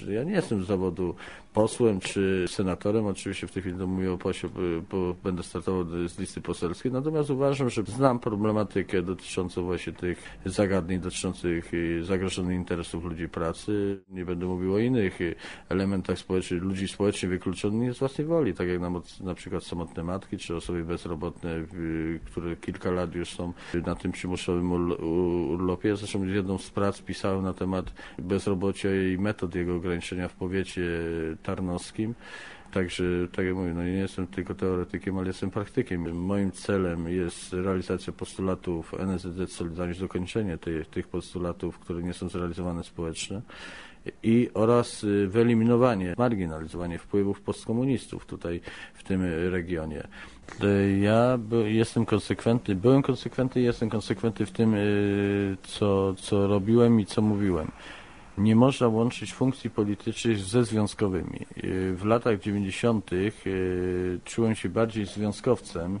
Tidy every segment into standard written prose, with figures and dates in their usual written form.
polityczny. Ja nie jestem z zawodu posłem czy senatorem, oczywiście w tej chwili to mówię o posie, bo będę startował z listy poselskiej, natomiast uważam, że znam problematykę dotyczącą właśnie tych zagadnień dotyczących zagrożonych interesów ludzi pracy. Nie będę mówił o innych elementach społecznych, ludzi społecznie wykluczonych z własnej woli, tak jak na przykład samotne matki, czy osoby bezrobotne, które kilka lat już są na tym przymusowym urlopie. Ja zresztą jedną z prac pisałem na temat bezrobocia i metod jego ograniczenia w powiecie tarnowskim. Także, tak jak mówię, no nie jestem tylko teoretykiem, ale jestem praktykiem. Moim celem jest realizacja postulatów NSZZ Solidarność, dokończenie tych postulatów, które nie są zrealizowane społecznie oraz wyeliminowanie, marginalizowanie wpływów postkomunistów tutaj w tym regionie. Ja jestem konsekwentny, byłem konsekwentny i jestem konsekwentny w tym, co robiłem i co mówiłem. Nie można łączyć funkcji politycznych ze związkowymi. W latach 90. czułem się bardziej związkowcem,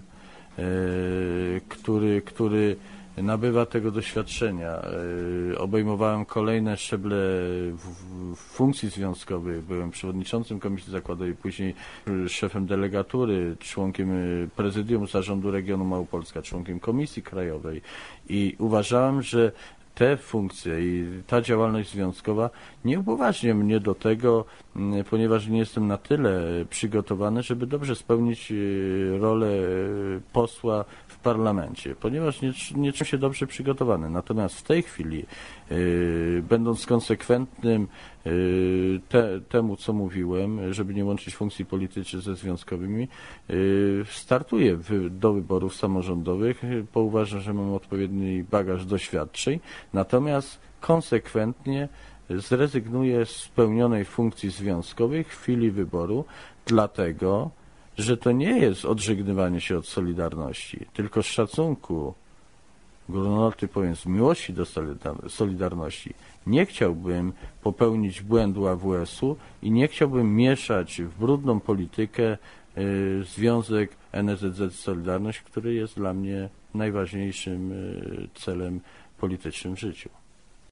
który nabywa tego doświadczenia. Obejmowałem kolejne szczeble funkcji związkowych. Byłem przewodniczącym Komisji Zakładowej, później szefem delegatury, członkiem prezydium Zarządu Regionu Małopolska, członkiem Komisji Krajowej i uważałem, że te funkcje i ta działalność związkowa nie upoważnia mnie do tego, ponieważ nie jestem na tyle przygotowany, żeby dobrze spełnić rolę posła w parlamencie, ponieważ nie czuję się dobrze przygotowany. Natomiast w tej chwili, będąc konsekwentnym temu, co mówiłem, żeby nie łączyć funkcji politycznych ze związkowymi, startuję do wyborów samorządowych, bo uważam, że mam odpowiedni bagaż doświadczeń, natomiast konsekwentnie zrezygnuję z pełnionej funkcji związkowej w chwili wyboru, dlatego, że to nie jest odżegnywanie się od Solidarności, tylko z szacunku, górnolotny powiem, z miłości do Solidarności. Nie chciałbym popełnić błędu AWS-u i nie chciałbym mieszać w brudną politykę związek NSZZ Solidarność, który jest dla mnie najważniejszym celem politycznym w życiu.